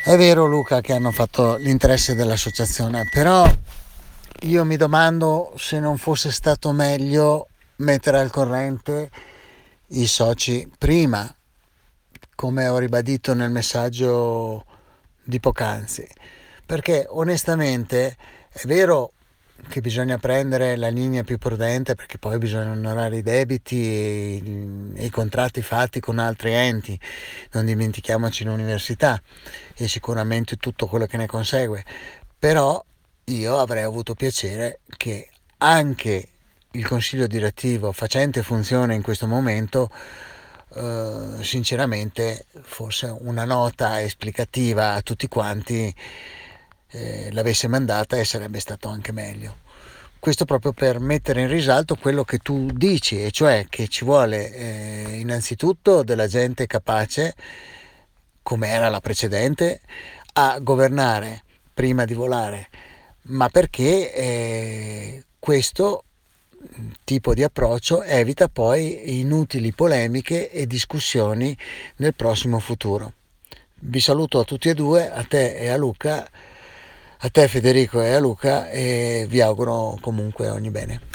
È vero Luca che hanno fatto l'interesse dell'associazione, però io mi domando se non fosse stato meglio mettere al corrente i soci prima, come ho ribadito nel messaggio di poc'anzi, perché onestamente è vero che bisogna prendere la linea più prudente perché poi bisogna onorare i debiti e i contratti fatti con altri enti, non dimentichiamoci l'università e sicuramente tutto quello che ne consegue, però io avrei avuto piacere che anche il consiglio direttivo facente funzione in questo momento sinceramente forse una nota esplicativa a tutti quanti l'avesse mandata e sarebbe stato anche meglio. Questo proprio per mettere in risalto quello che tu dici, e cioè che ci vuole innanzitutto della gente capace, come era la precedente, a governare prima di volare, ma perché questo tipo di approccio evita poi inutili polemiche e discussioni nel prossimo futuro. Vi saluto a tutti e due, a te e a Luca, a te Federico e a Luca, e vi auguro comunque ogni bene.